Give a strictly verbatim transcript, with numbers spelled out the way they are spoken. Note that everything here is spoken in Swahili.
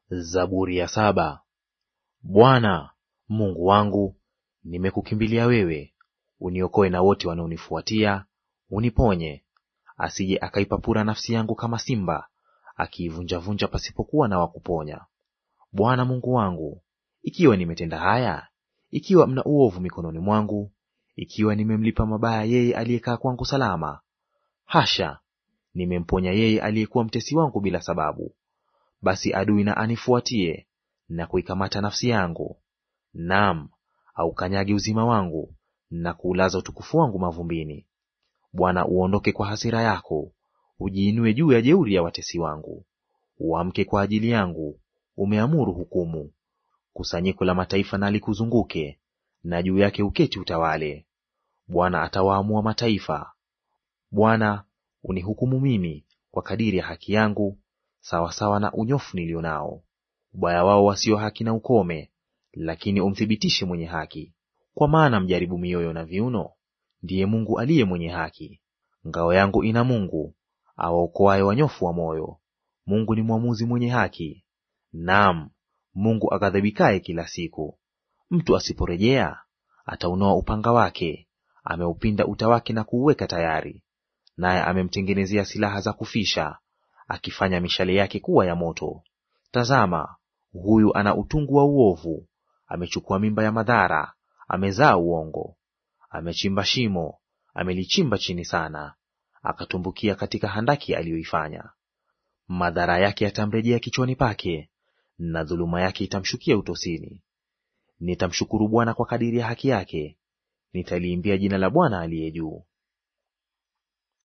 Zaburi ya saba. Bwana Mungu wangu, nimekukimbilia wewe, uniokoe na wote wanaonifuatia, uniponye. Asije akaipapura nafsi yangu kama simba, akiivunjavunja pasipokuwa na wakuponya. Bwana Mungu wangu, ikiwa nimetenda haya, ikiwa mna uovu mikononi mwangu, ikiwa nimemlipa mabaya yeye aliyekaa kwangu salama, hasha, nimemponya yeye aliyekuwa mtesi wangu bila sababu, basi adui na anifuatie na kuikamata nafsi yangu, naam, aukanyage uzima wangu na kuulaza utukufu wangu mavumbini. Bwana, uondoke kwa hasira yako, ujiinue juu ya jeuri ya watesi wangu. Uamke kwa ajili yangu, umeamuru hukumu. Kusanyiko la mataifa na likuzunguke, na juu yake uketi utawale. Bwana atawaamua mataifa. Bwana, unihukumu mimi kwa kadiri ya haki yangu, sawasawa na unyofu nilio nao. Ubaya wao wasio haki na ukome, lakini umthibitishe mwenye haki. Kwa maana mjaribu mioyo na viuno ndiye Mungu aliye mwenye haki. Ngao yangu ina Mungu, awaokoaye wanyofu wa moyo. Mungu ni mwamuzi mwenye haki, naam, Mungu aghadhibikaye kila siku. Mtu asiporejea, ataunoa upanga wake, ameupinda uta wake na kuuweka tayari. Naye amemtengenezea silaha za kufisha, akifanya mishale yake kuwa ya moto. Tazama, huyu ana utungu wa uovu, amechukua mimba ya madhara, amezaa uongo. Amechimba shimo, amelichimba chini sana, akatumbukia katika handaki aliyoifanya. Madhara yake yatamrejea kichwani pake, na dhuluma yake itamshukia utosini. Nitamshukuru Bwana kwa kadiri ya haki yake, nitaliimbia jina la Bwana aliye juu.